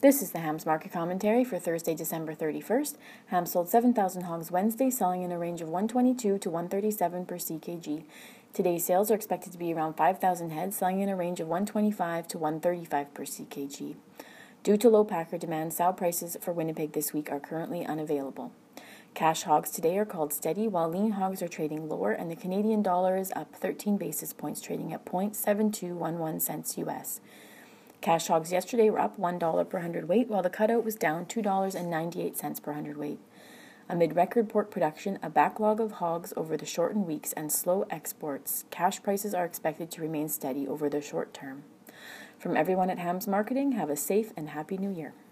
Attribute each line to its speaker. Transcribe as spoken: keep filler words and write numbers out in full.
Speaker 1: This is the Hams Market Commentary for Thursday, December thirty-first. Hams sold seven thousand hogs Wednesday, selling in a range of one twenty-two to one thirty-seven per C K G. Today's sales are expected to be around five thousand heads, selling in a range of one twenty-five to one thirty-five per C K G. Due to low packer demand, sow prices for Winnipeg this week are currently unavailable. Cash hogs today are called steady, while lean hogs are trading lower, and the Canadian dollar is up thirteen basis points, trading at zero point seven two one one cents U S. Cash hogs yesterday were up one dollar per hundredweight, while the cutout was down two dollars and ninety-eight cents per hundredweight. Amid record pork production, a backlog of hogs over the shortened weeks, and slow exports, cash prices are expected to remain steady over the short term. From everyone at Hams Marketing, have a safe and happy new year.